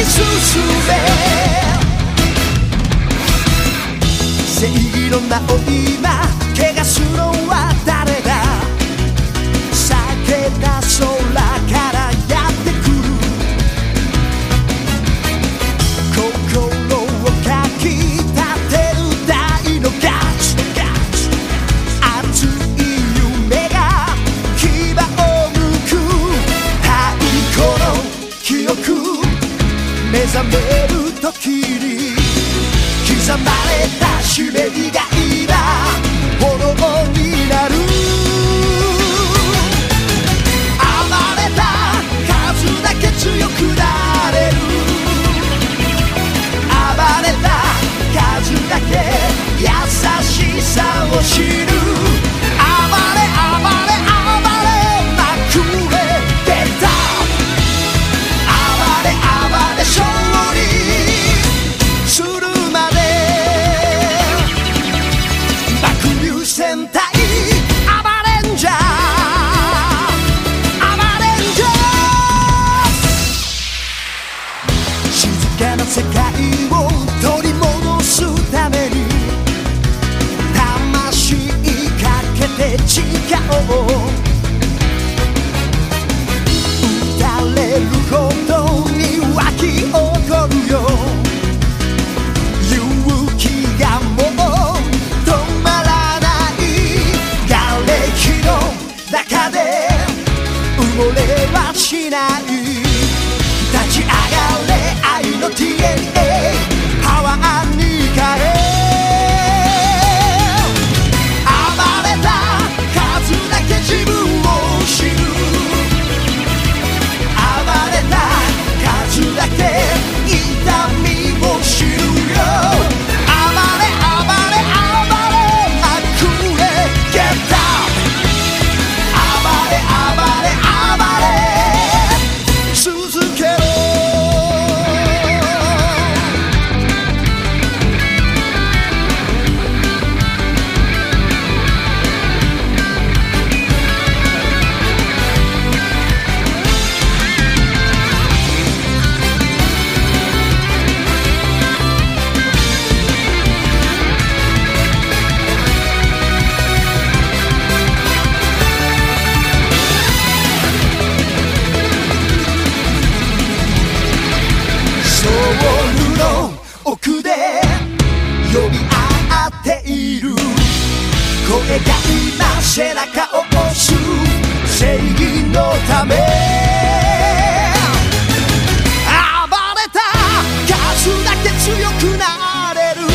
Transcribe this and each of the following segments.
進め正義の名を今汚すのは誰だ避けた空からやってくる心をかきたてる大のガチ熱い夢が牙をむく太鼓の記憶目覚める時に刻まれた使命が今炎になる暴れた数だけ強くなれる暴れた数だけ優しさを知る暴れ暴れ暴れまくれ出た暴れ暴れ勝利するまで爆流戦隊暴れんじゃ暴れんじゃ静かな世界を取り戻すために魂かけて誓おう打たれるほどに湧き起こるよ勇気がもう止まらない瓦礫の中で埋もれはしない立ち上がれ愛の DNA パワーに変え暴れた数だけ自分を知る暴れた数だけ痛みを知るよ暴れ暴れ暴れまくれ Get down 暴れ暴れ暴れ続けろソウルの奥で呼び合っている声が今背中を押す正義のため暴れた数だけ強くなれる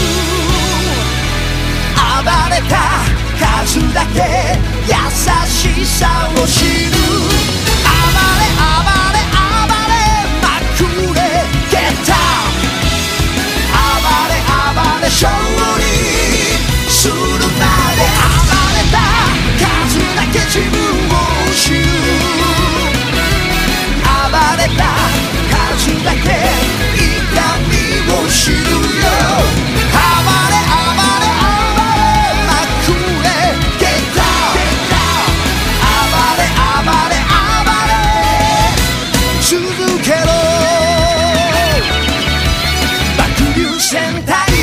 暴れた数だけ優しさを知る暴れ暴れ暴れまくれ Get down 暴れ暴れ勝利するまで暴れた数だけ自分を知る暴れた数だけ痛みを知るよ暴れ暴れ暴れまくれ Get down 暴れ暴れ暴れ続けろ爆流戦隊